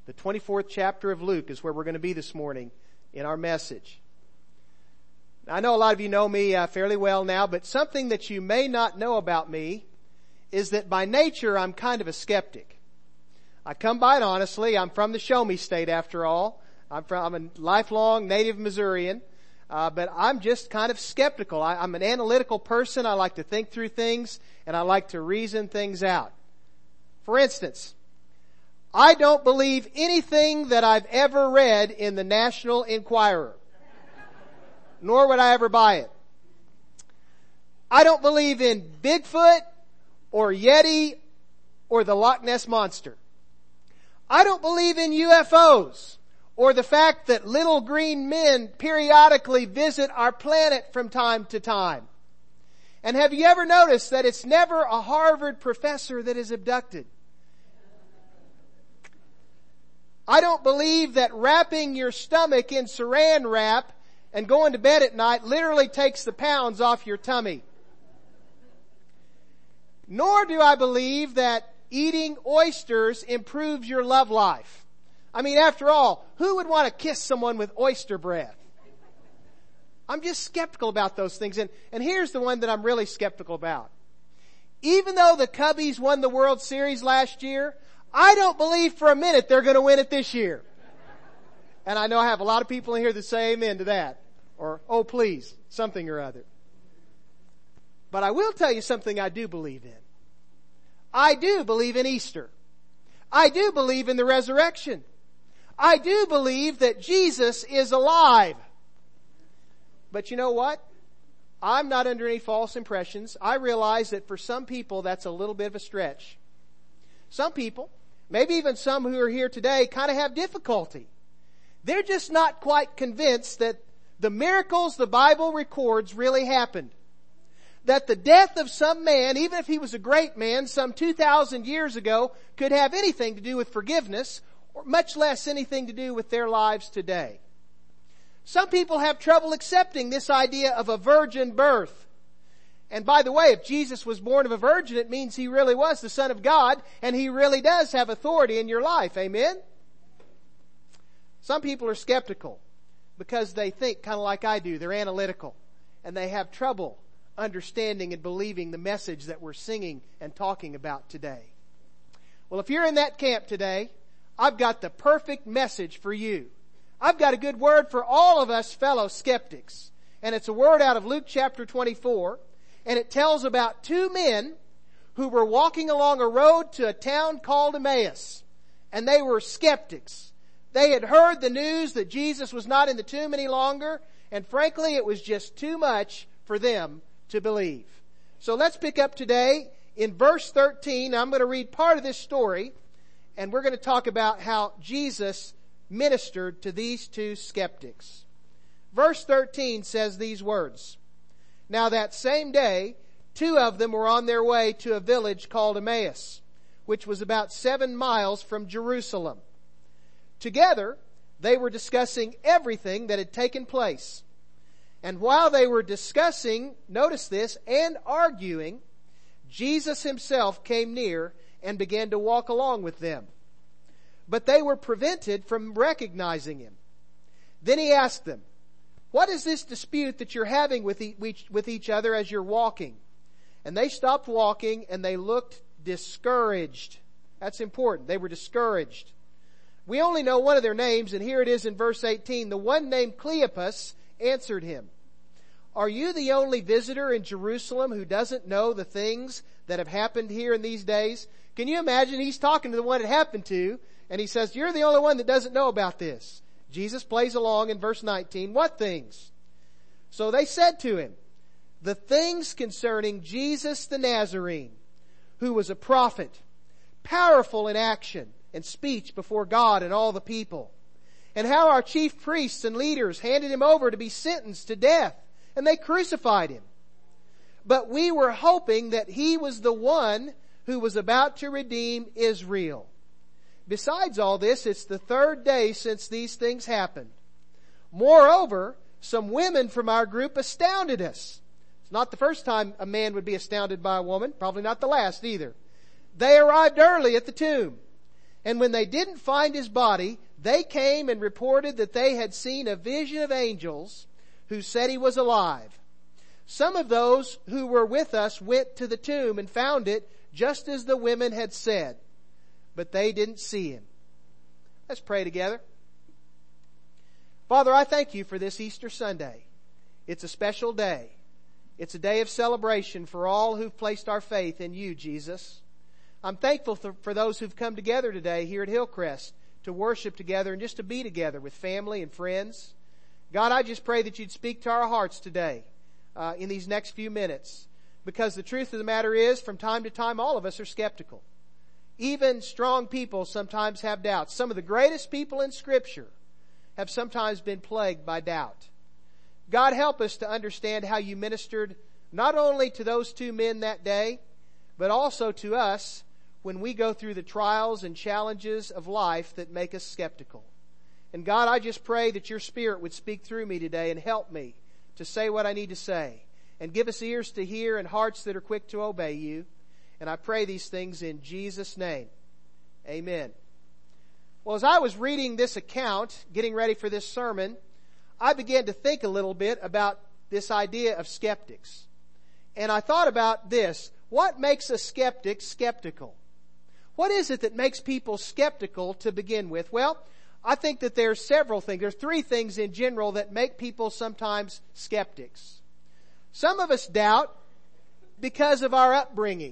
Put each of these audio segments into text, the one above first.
The 24th chapter of Luke is where we're going to be this morning in our message. I know a lot of you know me fairly well now, but something that you may not know about me is that by nature I'm kind of a skeptic. I come by it honestly. I'm from the Show Me State after all. I'm a lifelong native Missourian, but I'm just kind of skeptical. I'm an analytical person. I like to think through things and I like to reason things out. For instance, I don't believe anything that I've ever read in the National Enquirer. Nor would I ever buy it. I don't believe in Bigfoot or Yeti or the Loch Ness Monster. I don't believe in UFOs or the fact that little green men periodically visit our planet from time to time. And have you ever noticed that it's never a Harvard professor that is abducted? I don't believe that wrapping your stomach in saran wrap and going to bed at night literally takes the pounds off your tummy. Nor do I believe that eating oysters improves your love life. I mean, after all, who would want to kiss someone with oyster breath? I'm just skeptical about those things. And here's the one that I'm really skeptical about. Even though the Cubbies won the World Series last year, I don't believe for a minute they're going to win it this year. And I know I have a lot of people in here that say amen to that. Or, oh please, something or other. But I will tell you something I do believe in. I do believe in Easter. I do believe in the resurrection. I do believe that Jesus is alive. But you know what? I'm not under any false impressions. I realize that for some people that's a little bit of a stretch. Some people, maybe even some who are here today, kind of have difficulty. They're just not quite convinced that the miracles the Bible records really happened. That the death of some man, even if he was a great man some 2,000 years ago, could have anything to do with forgiveness, or much less anything to do with their lives today. Some people have trouble accepting this idea of a virgin birth. And by the way, if Jesus was born of a virgin, it means he really was the Son of God, and he really does have authority in your life. Amen? Some people are skeptical because they think kind of like I do. They're analytical, and they have trouble understanding and believing the message that we're singing and talking about today. Well, if you're in that camp today, I've got the perfect message for you. I've got a good word for all of us fellow skeptics. And it's a word out of Luke chapter 24. And it tells about two men who were walking along a road to a town called Emmaus. And they were skeptics. They had heard the news that Jesus was not in the tomb any longer. And frankly, it was just too much for them to believe. So let's pick up today in verse 13. I'm going to read part of this story. And we're going to talk about how Jesus ministered to these two skeptics. Verse 13 says these words. Now that same day, two of them were on their way to a village called Emmaus, which was about 7 miles from Jerusalem. Together, they were discussing everything that had taken place. And while they were discussing, notice this, and arguing, Jesus himself came near and began to walk along with them. But they were prevented from recognizing him. Then he asked them, "What is this dispute that you're having with each other as you're walking?" And they stopped walking and they looked discouraged. That's important. They were discouraged. We only know one of their names, and here it is in verse 18. The one named Cleopas answered him, "Are you the only visitor in Jerusalem who doesn't know the things that have happened here in these days?" Can you imagine? He's talking to the one it happened to, and he says, "You're the only one that doesn't know about this." Jesus plays along in verse 19. "What things?" So they said to him, "The things concerning Jesus the Nazarene, who was a prophet, powerful in action and speech before God and all the people, and how our chief priests and leaders handed him over to be sentenced to death, and they crucified him. But we were hoping that he was the one who was about to redeem Israel. Besides all this, it's the 3rd day since these things happened. Moreover, some women from our group astounded us." It's not the first time a man would be astounded by a woman, probably not the last either. "They arrived early at the tomb, And when they didn't find his body, they came and reported that they had seen a vision of angels who said he was alive. Some of those who were with us went to the tomb and found it just as the women had said, but they didn't see him." Let's pray together. Father, I thank you for this Easter Sunday. It's a special day. It's a day of celebration for all who've placed our faith in you, Jesus. I'm thankful for those who've come together today here at Hillcrest to worship together and just to be together with family and friends. God, I just pray that you'd speak to our hearts today in these next few minutes. Because the truth of the matter is, from time to time, all of us are skeptical. Even strong people sometimes have doubts. Some of the greatest people in Scripture have sometimes been plagued by doubt. God, help us to understand how you ministered not only to those two men that day, but also to us when we go through the trials and challenges of life that make us skeptical. And God, I just pray that your Spirit would speak through me today and help me to say what I need to say. And give us ears to hear and hearts that are quick to obey you. And I pray these things in Jesus' name. Amen. Well, as I was reading this account, getting ready for this sermon, I began to think a little bit about this idea of skeptics. And I thought about this. What makes a skeptic skeptical? What is it that makes people skeptical to begin with? Well, I think that there's several things. There's three things in general that make people sometimes skeptics. Some of us doubt because of our upbringing.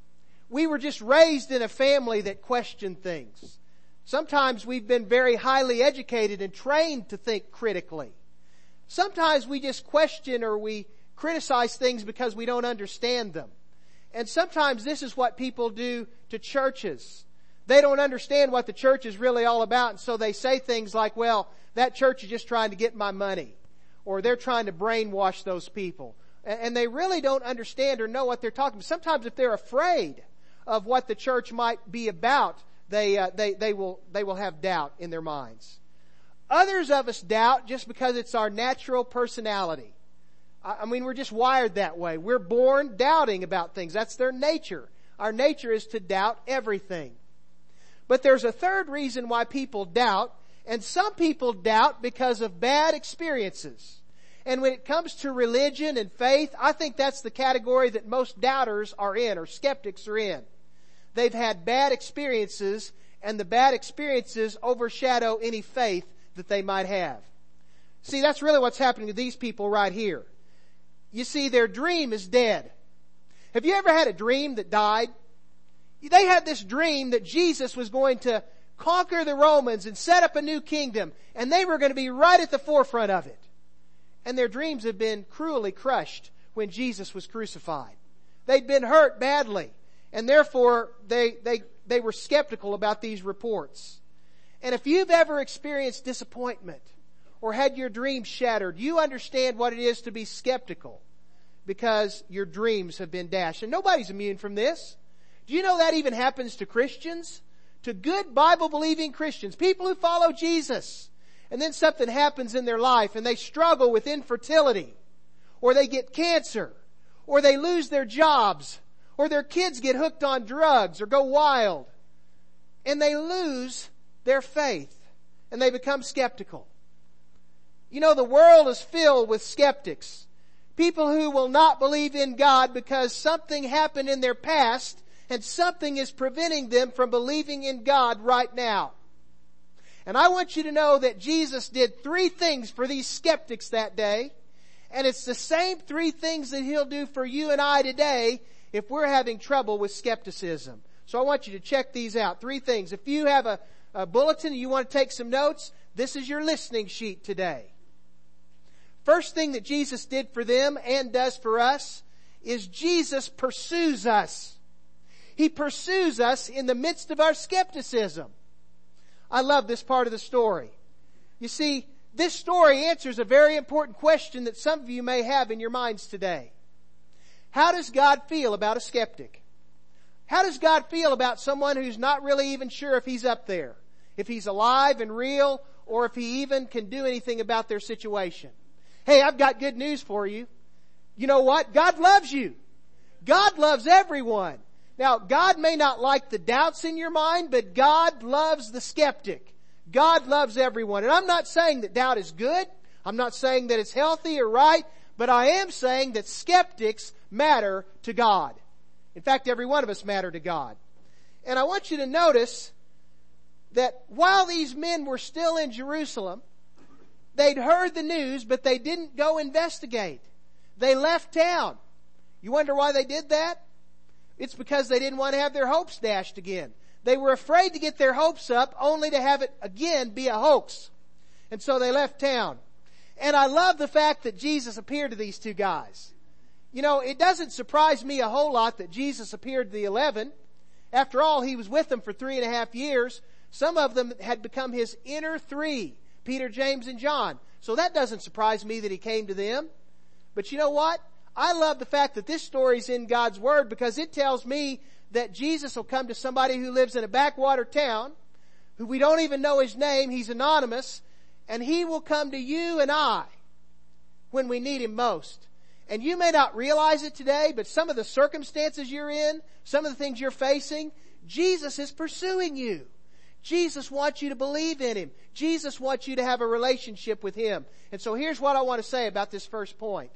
We were just raised in a family that questioned things. Sometimes we've been very highly educated and trained to think critically. Sometimes we just question or we criticize things because we don't understand them. And sometimes this is what people do to churches. They don't understand what the church is really all about, and so they say things like, well, that church is just trying to get my money. Or they're trying to brainwash those people. And they really don't understand or know what they're talking about. Sometimes if they're afraid of what the church might be about, they will have doubt in their minds. Others of us doubt just because it's our natural personality. I mean, we're just wired that way. We're born doubting about things. That's their nature. Our nature is to doubt everything. But there's a third reason why people doubt, and some people doubt because of bad experiences. And when it comes to religion and faith, I think that's the category that most doubters are in, or skeptics are in. They've had bad experiences, and the bad experiences overshadow any faith that they might have. See, that's really what's happening to these people right here. You see, their dream is dead. Have you ever had a dream that died? They had this dream that Jesus was going to conquer the Romans and set up a new kingdom, and they were going to be right at the forefront of it. And their dreams had been cruelly crushed when Jesus was crucified. They'd been hurt badly, and therefore they were skeptical about these reports. And if you've ever experienced disappointment or had your dreams shattered, you understand what it is to be skeptical because your dreams have been dashed. And nobody's immune from this. Do you know that even happens to Christians? To good Bible-believing Christians, people who follow Jesus. And then something happens in their life and they struggle with infertility, or they get cancer, or they lose their jobs, or their kids get hooked on drugs or go wild. And they lose their faith and they become skeptical. You know, the world is filled with skeptics. People who will not believe in God because something happened in their past and something is preventing them from believing in God right now. And I want you to know that Jesus did three things for these skeptics that day. And it's the same three things that He'll do for you and I today if we're having trouble with skepticism. So I want you to check these out. Three things. If you have a bulletin and you want to take some notes, this is your listening sheet today. First thing that Jesus did for them and does for us is Jesus pursues us. He pursues us in the midst of our skepticism. I love this part of the story. You see, this story answers a very important question that some of you may have in your minds today. How does God feel about a skeptic? How does God feel about someone who's not really even sure if He's up there, if He's alive and real, or if He even can do anything about their situation? Hey, I've got good news for you. You know what? God loves you. God loves everyone. Now, God may not like the doubts in your mind, but God loves the skeptic. God loves everyone. And I'm not saying that doubt is good. I'm not saying that it's healthy or right, but I am saying that skeptics matter to God. In fact, every one of us matter to God. And I want you to notice that while these men were still in Jerusalem, they'd heard the news, but they didn't go investigate. They left town. You wonder why they did that? It's because they didn't want to have their hopes dashed again. They were afraid to get their hopes up only to have it again be a hoax. And so they left town. And I love the fact that Jesus appeared to these two guys. You know, it doesn't surprise me a whole lot that Jesus appeared to the 11. After all, he was with them for 3.5 years. Some of them had become his inner three, Peter, James, and John. So that doesn't surprise me that he came to them. But you know what? I love the fact that this story's in God's Word, because it tells me that Jesus will come to somebody who lives in a backwater town, who we don't even know his name. He's anonymous. And he will come to you and I when we need him most. And you may not realize it today, but some of the circumstances you're in, some of the things you're facing, Jesus is pursuing you. Jesus wants you to believe in him. Jesus wants you to have a relationship with him. And so here's what I want to say about this first point.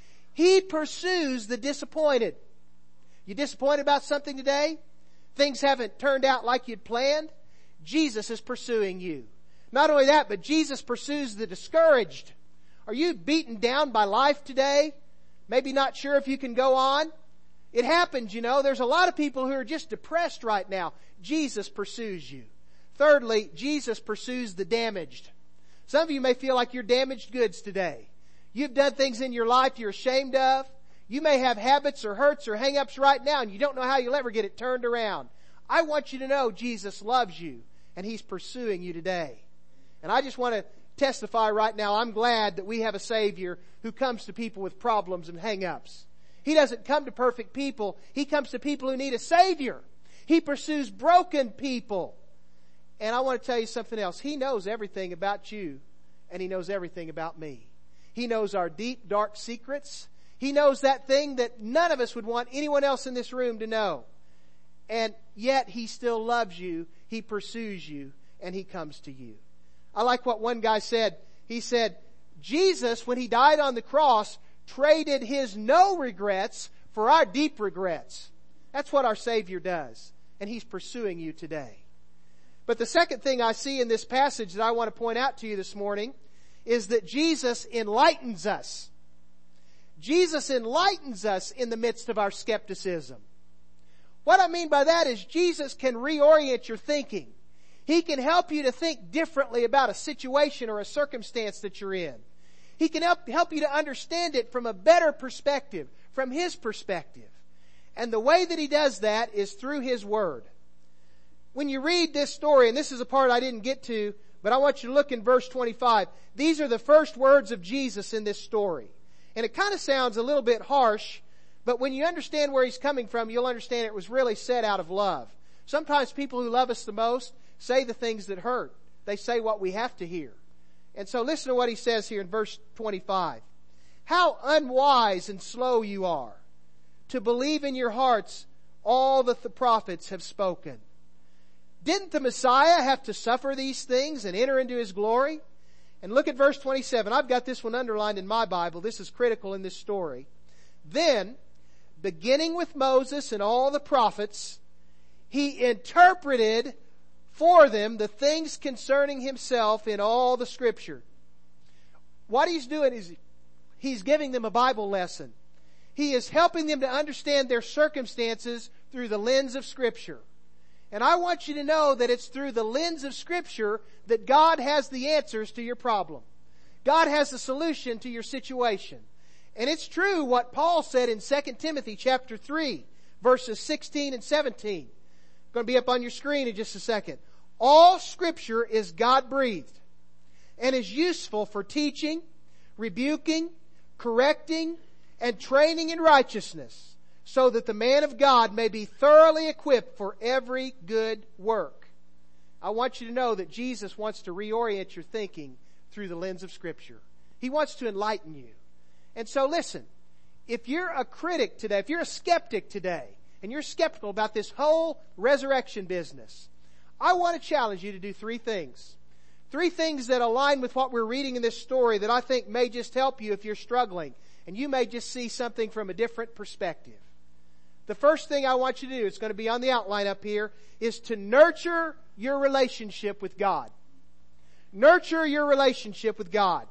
He pursues the disappointed. You disappointed about something today? Things haven't turned out like you'd planned? Jesus is pursuing you. Not only that, but Jesus pursues the discouraged. Are you beaten down by life today? Maybe not sure if you can go on? It happens, you know. There's a lot of people who are just depressed right now. Jesus pursues you. Thirdly, Jesus pursues the damaged. Some of you may feel like you're damaged goods today. You've done things in your life you're ashamed of. You may have habits or hurts or hang-ups right now, and you don't know how you'll ever get it turned around. I want you to know Jesus loves you, and he's pursuing you today. And I just want to testify right now, I'm glad that we have a Savior who comes to people with problems and hang-ups. He doesn't come to perfect people. He comes to people who need a Savior. He pursues broken people. And I want to tell you something else. He knows everything about you, and he knows everything about me. He knows our deep, dark secrets. He knows that thing that none of us would want anyone else in this room to know. And yet he still loves you. He pursues you, and he comes to you. I like what one guy said. He said, Jesus, when he died on the cross, traded his no regrets for our deep regrets. That's what our Savior does. And he's pursuing you today. But the second thing I see in this passage that I want to point out to you this morning is that Jesus enlightens us. Jesus enlightens us in the midst of our skepticism. What I mean by that is Jesus can reorient your thinking. He can help you to think differently about a situation or a circumstance that you're in. He can help you to understand it from a better perspective, from his perspective. And the way that he does that is through his Word. When you read this story, and this is a part I didn't get to, but I want you to look in verse 25. These are the first words of Jesus in this story. And it kind of sounds a little bit harsh, but when you understand where he's coming from, you'll understand it was really said out of love. Sometimes people who love us the most say the things that hurt. They say what we have to hear. And so listen to what he says here in verse 25. How unwise and slow you are to believe in your hearts all that the prophets have spoken. Didn't the Messiah have to suffer these things and enter into his glory? And look at verse 27. I've got this one underlined in my Bible. This is critical in this story. Then, beginning with Moses and all the prophets, he interpreted for them the things concerning himself in all the Scripture. What he's doing is he's giving them a Bible lesson. He is helping them to understand their circumstances through the lens of Scripture. And I want you to know that it's through the lens of Scripture that God has the answers to your problem. God has the solution to your situation. And it's true what Paul said in 2 Timothy chapter 3, verses 16 and 17. Going to be up on your screen in just a second. All Scripture is God-breathed and is useful for teaching, rebuking, correcting, and training in righteousness, so that the man of God may be thoroughly equipped for every good work. I want you to know that Jesus wants to reorient your thinking through the lens of Scripture. He wants to enlighten you. And so listen, if you're a critic today, if you're a skeptic today, and you're skeptical about this whole resurrection business, I want to challenge you to do 3 things. 3 things that align with what we're reading in this story that I think may just help you if you're struggling, and you may just see something from a different perspective. The first thing I want you to do, it's going to be on the outline up here, is to nurture your relationship with God. Nurture your relationship with God.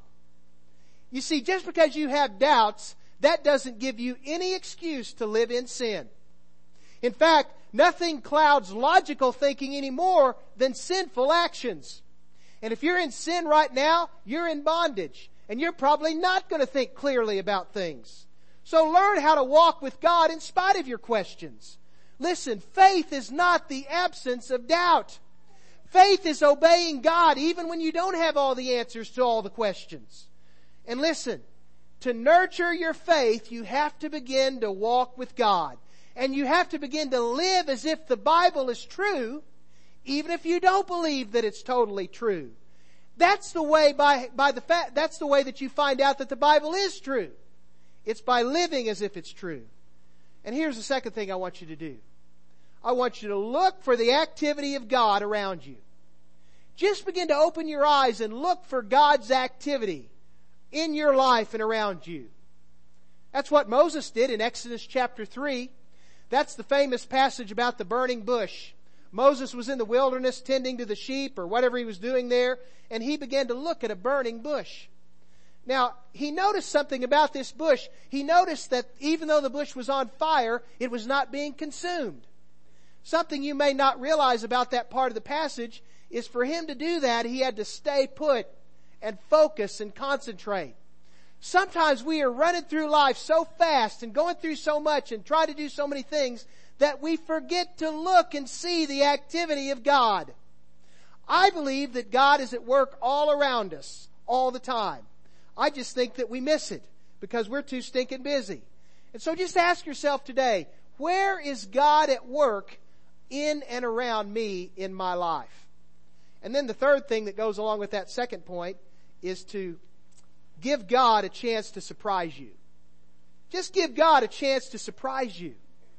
You see, just because you have doubts, that doesn't give you any excuse to live in sin. In fact, nothing clouds logical thinking any more than sinful actions. And if you're in sin right now, you're in bondage. And you're probably not going to think clearly about things. So learn how to walk with God in spite of your questions. Listen, faith is not the absence of doubt. Faith is obeying God even when you don't have all the answers to all the questions. And listen, to nurture your faith, you have to begin to walk with God. And you have to begin to live as if the Bible is true, even if you don't believe that it's totally true. That's the way that's the way that you find out that the Bible is true. It's by living as if it's true. And here's the second thing I want you to do. I want you to look for the activity of God around you. Just begin to open your eyes and look for God's activity in your life and around you. That's what Moses did in Exodus chapter 3. That's the famous passage about the burning bush. Moses was in the wilderness tending to the sheep or whatever he was doing there, and he began to look at a burning bush. Now, he noticed something about this bush. He noticed that even though the bush was on fire, it was not being consumed. Something you may not realize about that part of the passage is for him to do that, he had to stay put and focus and concentrate. Sometimes we are running through life so fast and going through so much and try to do so many things that we forget to look and see the activity of God. I believe that God is at work all around us all the time. I just think that we miss it because we're too stinking busy. And so just ask yourself today, where is God at work in and around me in my life? And then the third thing that goes along with that second point is to give God a chance to surprise you. Just give God a chance to surprise you.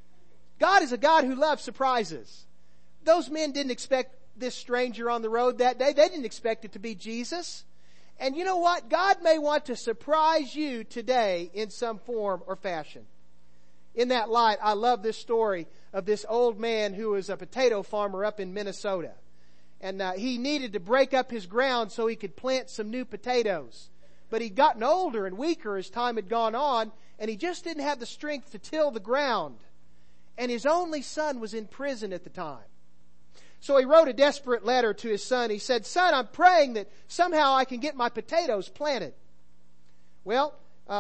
God is a God who loves surprises. Those men didn't expect this stranger on the road that day. They didn't expect it to be Jesus. And you know what? God may want to surprise you today in some form or fashion. In that light, I love this story of this old man who was a potato farmer up in Minnesota. And he needed to break up his ground so he could plant some new potatoes. But he'd gotten older and weaker as time had gone on, and he just didn't have the strength to till the ground. And his only son was in prison at the time. So he wrote a desperate letter to his son. He said, "Son, I'm praying that somehow I can get my potatoes planted." Well,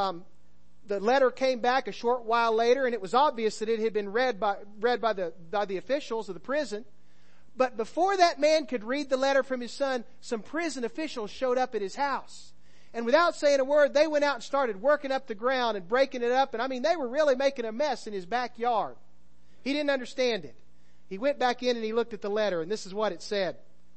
the letter came back a short while later, and it was obvious that it had been read by the officials of the prison. But before that man could read the letter from his son, some prison officials showed up at his house. And without saying a word, they went out and started working up the ground and breaking it up. And I mean, they were really making a mess in his backyard. He didn't understand it. He went back in and he looked at the letter, and this is what it said.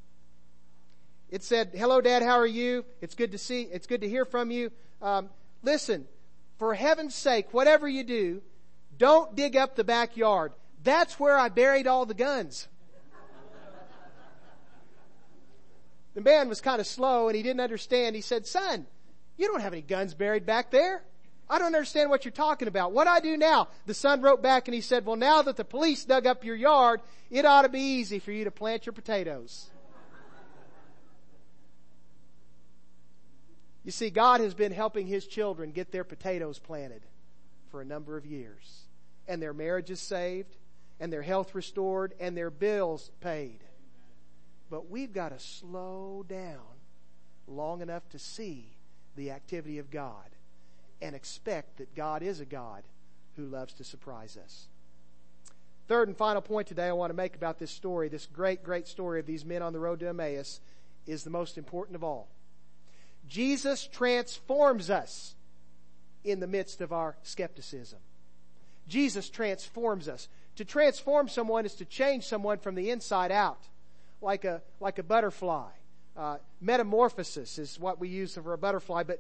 It said, "Hello, Dad, how are you? It's good to hear from you. Listen, for heaven's sake, whatever you do, don't dig up the backyard. That's where I buried all the guns." The man was kind of slow and he didn't understand. He said, "Son, you don't have any guns buried back there. I don't understand what you're talking about. What do I do now?" The son wrote back and he said, "Well, now that the police dug up your yard, it ought to be easy for you to plant your potatoes." You see, God has been helping His children get their potatoes planted for a number of years. And their marriages saved, and their health restored, and their bills paid. But we've got to slow down long enough to see the activity of God and expect that God is a God who loves to surprise us. Third and final point today I want to make about this story, this great, great story of these men on the road to Emmaus, is the most important of all. Jesus transforms us in the midst of our skepticism. Jesus transforms us. To transform someone is to change someone from the inside out, like a butterfly. Metamorphosis is what we use for a butterfly, but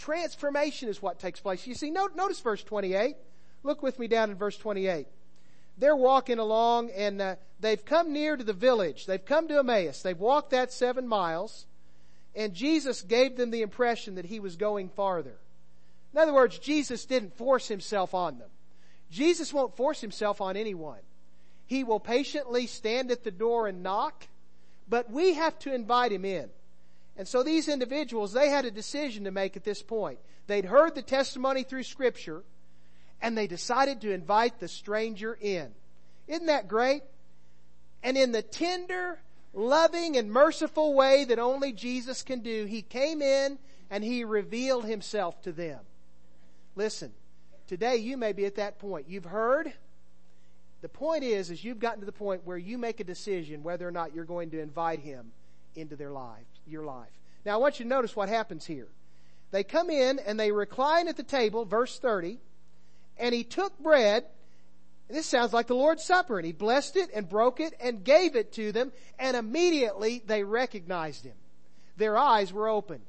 transformation is what takes place. You see, notice verse 28. Look with me down in verse 28. they're walking along, and they've come near to the village. They've come to Emmaus. They've walked that 7 miles, and Jesus gave them the impression that he was going farther. In other words, Jesus didn't force himself on them. Jesus won't force himself on anyone. He will patiently stand at the door and knock, but we have to invite him in. And so these individuals, they had a decision to make at this point. They'd heard the testimony through Scripture, and they decided to invite the stranger in. Isn't that great? And in the tender, loving, and merciful way that only Jesus can do, he came in and he revealed himself to them. Listen, today you may be at that point. You've heard. The point is you've gotten to the point where you make a decision whether or not you're going to invite him into your life. Now I want you to notice what happens here. They come in and they recline at the table, verse 30, and he took bread, and this sounds like the Lord's Supper, and he blessed it and broke it and gave it to them, and immediately they recognized him. Their eyes were opened.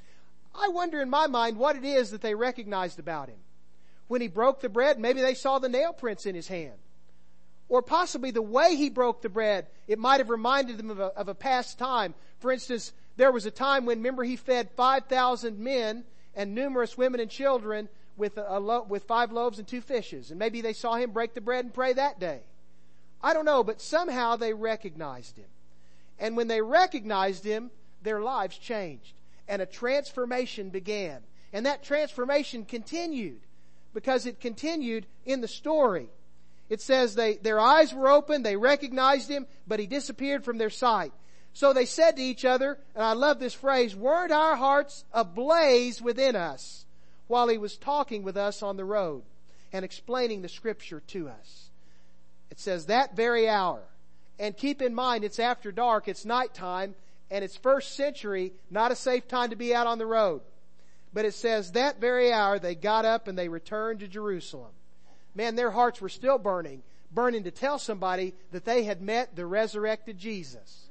I wonder in my mind what it is that they recognized about him. When he broke the bread, maybe they saw the nail prints in his hand. Or possibly the way he broke the bread, it might have reminded them of a past time. For instance, there was a time when, remember, he fed 5,000 men and numerous women and children with 5 loaves and 2 fishes. And maybe they saw him break the bread and pray that day. I don't know, but somehow they recognized him. And when they recognized him, their lives changed. And a transformation began. And that transformation continued, because it continued in the story. It says their eyes were open, they recognized him, but he disappeared from their sight. So they said to each other, and I love this phrase, weren't our hearts ablaze within us while he was talking with us on the road and explaining the Scripture to us? It says that very hour. And keep in mind, it's after dark, it's nighttime, and it's first century, not a safe time to be out on the road. But it says that very hour they got up and they returned to Jerusalem. Man, their hearts were still burning to tell somebody that they had met the resurrected Jesus.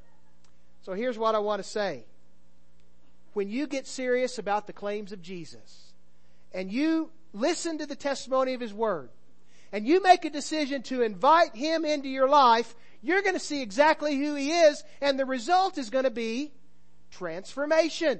So here's what I want to say. When you get serious about the claims of Jesus, and you listen to the testimony of his word, and you make a decision to invite him into your life, you're going to see exactly who he is, and the result is going to be transformation.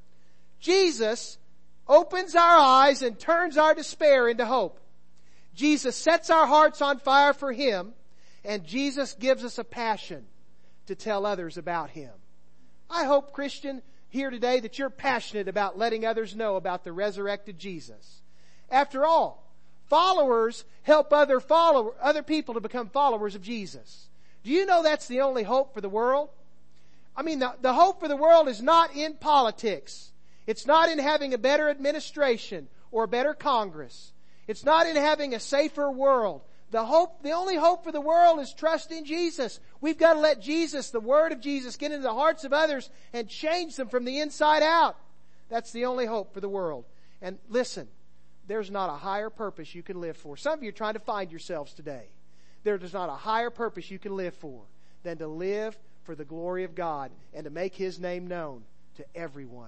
Jesus opens our eyes and turns our despair into hope. Jesus sets our hearts on fire for him, and Jesus gives us a passion to tell others about him. I hope, Christian, here today that you're passionate about letting others know about the resurrected Jesus. After all, followers help other people to become followers of Jesus. Do you know that's the only hope for the world? I mean, the hope for the world is not in politics. It's not in having a better administration or a better Congress. It's not in having a safer world. The only hope for the world is trust in Jesus. We've got to let Jesus, the Word of Jesus, get into the hearts of others and change them from the inside out. That's the only hope for the world. And listen, there's not a higher purpose you can live for. Some of you are trying to find yourselves today. There is not a higher purpose you can live for than to live for the glory of God and to make his name known to everyone.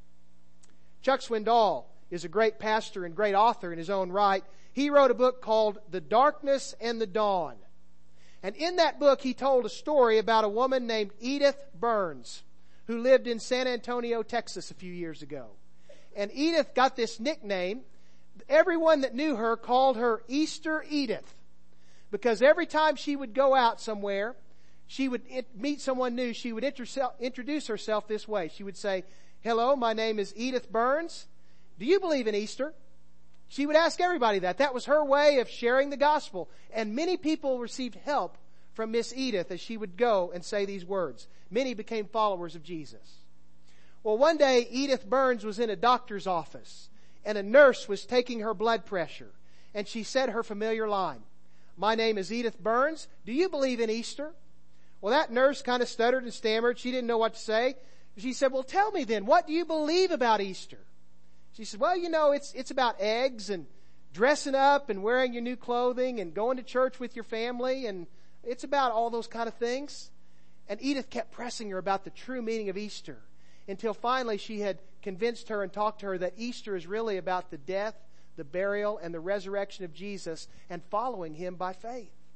Chuck Swindoll is a great pastor and great author in his own right. He wrote a book called The Darkness and the Dawn. And in that book, he told a story about a woman named Edith Burns, who lived in San Antonio, Texas a few years ago. And Edith got this nickname. Everyone that knew her called her Easter Edith, because every time she would go out somewhere, she would meet someone new, she would introduce herself this way. She would say, "Hello, my name is Edith Burns. Do you believe in Easter?" She would ask everybody that. That was her way of sharing the gospel. And many people received help from Miss Edith as she would go and say these words. Many became followers of Jesus. Well, one day Edith Burns was in a doctor's office, and a nurse was taking her blood pressure. And she said her familiar line, "My name is Edith Burns. Do you believe in Easter?" Well, that nurse kind of stuttered and stammered. She didn't know what to say. She said, "Well, tell me then, what do you believe about Easter?" She said, "Well, it's about eggs and dressing up and wearing your new clothing and going to church with your family, and it's about all those kind of things." And Edith kept pressing her about the true meaning of Easter until finally she had convinced her and talked to her that Easter is really about the death, the burial, and the resurrection of Jesus and following him by faith.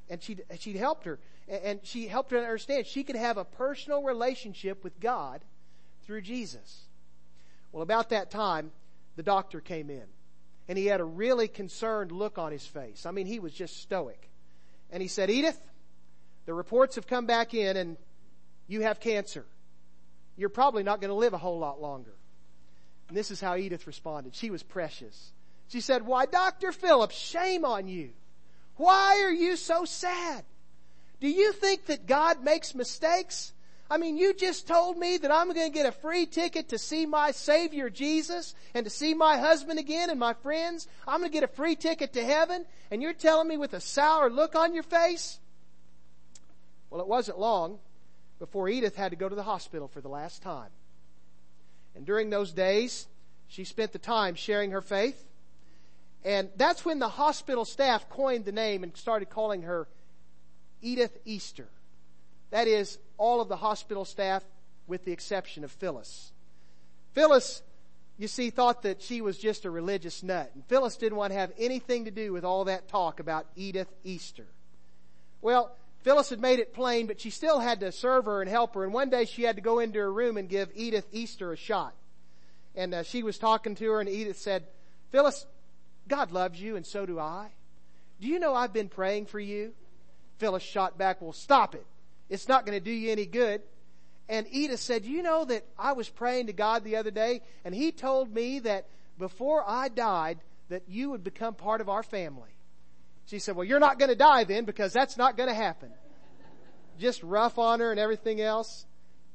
And she'd helped her. And she helped her to understand she could have a personal relationship with God through Jesus. Well, about that time, the doctor came in. And he had a really concerned look on his face. I mean, he was just stoic. And he said, Edith, the reports have come back in and you have cancer. You're probably not going to live a whole lot longer. And this is how Edith responded. She was precious. She said, why, Dr. Phillips, shame on you. Why are you so sad? Do you think that God makes mistakes? I mean, you just told me that I'm going to get a free ticket to see my Savior Jesus and to see my husband again and my friends. I'm going to get a free ticket to heaven, and you're telling me with a sour look on your face? Well, it wasn't long before Edith had to go to the hospital for the last time. And during those days, she spent the time sharing her faith. And that's when the hospital staff coined the name and started calling her Edith Easter. That is, all of the hospital staff with the exception of Phyllis. Phyllis, you see, thought that she was just a religious nut. And Phyllis didn't want to have anything to do with all that talk about Edith Easter. Well, Phyllis had made it plain, but she still had to serve her and help her. And one day she had to go into her room and give Edith Easter a shot. And she was talking to her, and Edith said, Phyllis, God loves you, and so do I. Do you know I've been praying for you? Phyllis shot back, well, stop it. It's not going to do you any good. And Edith said, you know that I was praying to God the other day, and He told me that before I died, that you would become part of our family. She said, well, you're not going to die then, because that's not going to happen. Just rough on her and everything else.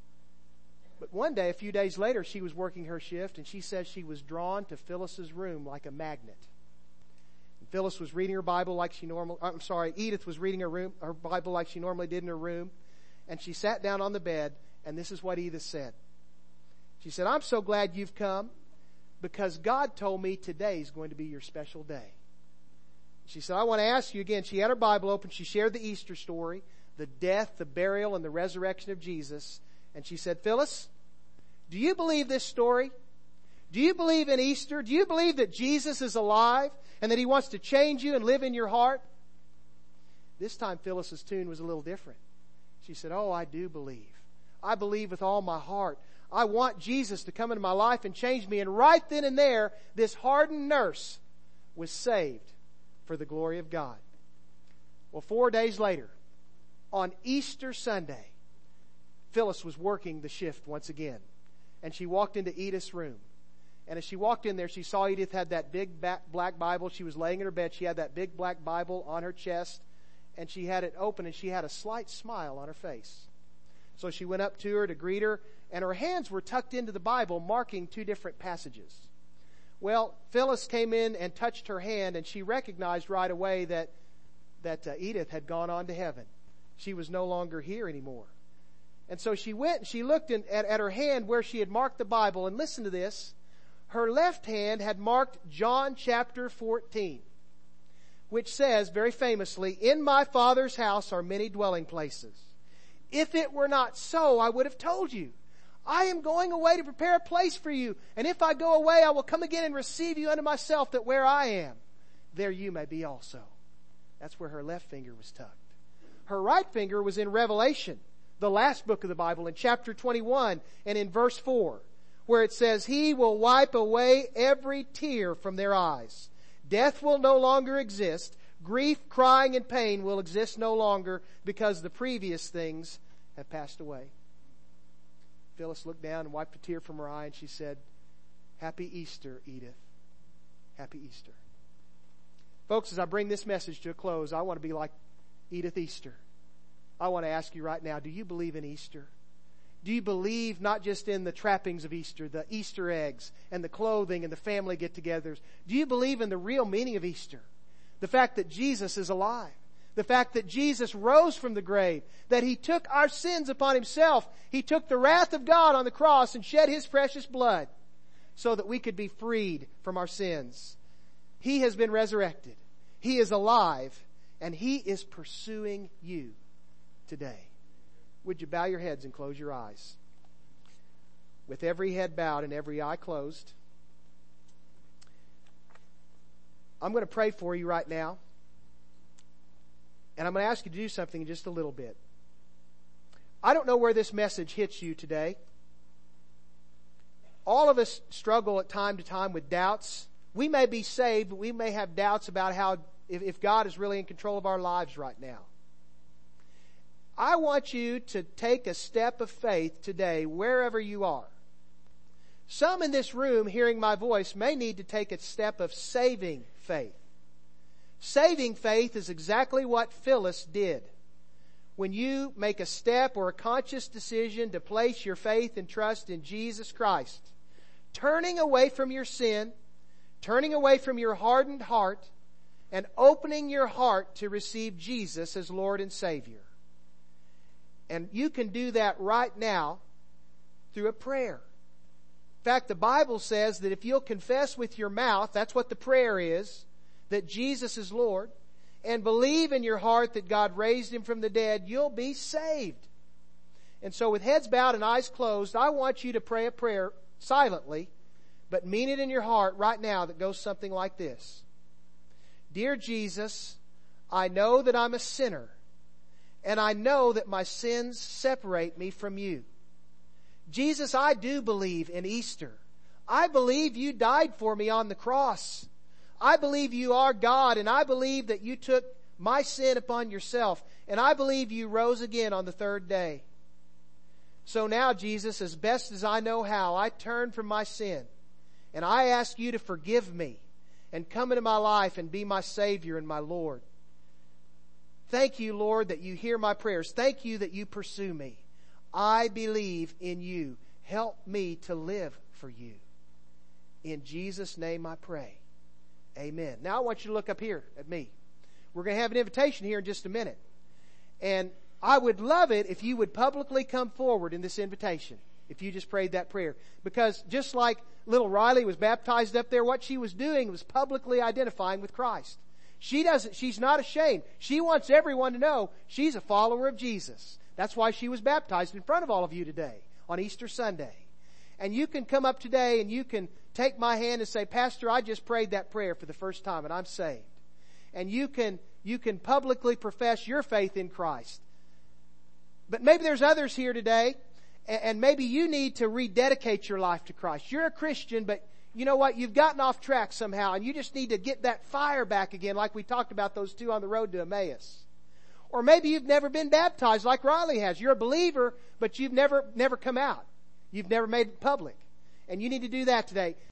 But one day, a few days later, she was working her shift, and she said she was drawn to Phyllis's room like a magnet. And Phyllis was reading her Bible like she Edith was reading her Bible like she normally did in her room. And she sat down on the bed, and this is what Edith said. She said, I'm so glad you've come, because God told me today is going to be your special day. She said, I want to ask you again. She had her Bible open. She shared the Easter story, the death, the burial, and the resurrection of Jesus. And she said, Phyllis, do you believe this story? Do you believe in Easter? Do you believe that Jesus is alive and that He wants to change you and live in your heart? This time Phyllis's tune was a little different. She said, oh, I do believe. I believe with all my heart. I want Jesus to come into my life and change me. And right then and there, this hardened nurse was saved for the glory of God. Well, 4 days later, on Easter Sunday, Phyllis was working the shift once again. And she walked into Edith's room. And as she walked in there, she saw Edith had that big black Bible. She was laying in her bed. She had that big black Bible on her chest. And she had it open, and she had a slight smile on her face. So she went up to her to greet her, and her hands were tucked into the Bible, marking 2 different passages. Well, Phyllis came in and touched her hand, and she recognized right away that Edith had gone on to heaven. She was no longer here anymore. And so she went and she looked at her hand where she had marked the Bible, and listen to this. Her left hand had marked John chapter 14, which says very famously, in my Father's house are many dwelling places. If it were not so, I would have told you. I am going away to prepare a place for you. And if I go away, I will come again and receive you unto myself, that where I am, there you may be also. That's where her left finger was tucked. Her right finger was in Revelation, the last book of the Bible, in chapter 21 and in verse 4, where it says, He will wipe away every tear from their eyes. Death will no longer exist. Grief, crying, and pain will exist no longer, because the previous things have passed away. Phyllis looked down and wiped a tear from her eye, and she said, Happy Easter, Edith. Happy Easter. Folks, as I bring this message to a close, I want to be like Edith Easter. I want to ask you right now, do you believe in Easter? Do you believe not just in the trappings of Easter, the Easter eggs and the clothing and the family get-togethers? Do you believe in the real meaning of Easter? The fact that Jesus is alive. The fact that Jesus rose from the grave. That He took our sins upon Himself. He took the wrath of God on the cross and shed His precious blood so that we could be freed from our sins. He has been resurrected. He is alive, and He is pursuing you today. Would you bow your heads and close your eyes? With every head bowed and every eye closed, I'm going to pray for you right now. And I'm going to ask you to do something in just a little bit. I don't know where this message hits you today. All of us struggle at time to time with doubts. We may be saved, but we may have doubts about if God is really in control of our lives right now. I want you to take a step of faith today, wherever you are. Some in this room, hearing my voice, may need to take a step of saving faith. Saving faith is exactly what Phyllis did. When you make a step or a conscious decision to place your faith and trust in Jesus Christ, turning away from your sin, turning away from your hardened heart, and opening your heart to receive Jesus as Lord and Savior. And you can do that right now through a prayer. In fact, the Bible says that if you'll confess with your mouth, that's what the prayer is, that Jesus is Lord, and believe in your heart that God raised Him from the dead, you'll be saved. And so with heads bowed and eyes closed, I want you to pray a prayer silently, but mean it in your heart right now that goes something like this. Dear Jesus, I know that I'm a sinner, and I know that my sins separate me from you. Jesus, I do believe in Easter. I believe you died for me on the cross. I believe you are God, and I believe that you took my sin upon yourself, and I believe you rose again on the third day. So now, Jesus, as best as I know how, I turn from my sin, and I ask you to forgive me and come into my life and be my Savior and my Lord. Thank you, Lord, that you hear my prayers. Thank you that you pursue me. I believe in you. Help me to live for you. In Jesus' name I pray. Amen. Now I want you to look up here at me. We're going to have an invitation here in just a minute. And I would love it if you would publicly come forward in this invitation, if you just prayed that prayer. Because just like little Riley was baptized up there, what she was doing was publicly identifying with Christ. She's not ashamed. She wants everyone to know she's a follower of Jesus. That's why she was baptized in front of all of you today on Easter Sunday. And you can come up today and you can take my hand and say, Pastor, I just prayed that prayer for the first time and I'm saved. And you can publicly profess your faith in Christ. But maybe there's others here today, and maybe you need to rededicate your life to Christ. You're a Christian, but you know what? You've gotten off track somehow, and you just need to get that fire back again, like we talked about those two on the road to Emmaus. Or maybe you've never been baptized like Riley has. You're a believer, but you've never come out. You've never made it public. And you need to do that today.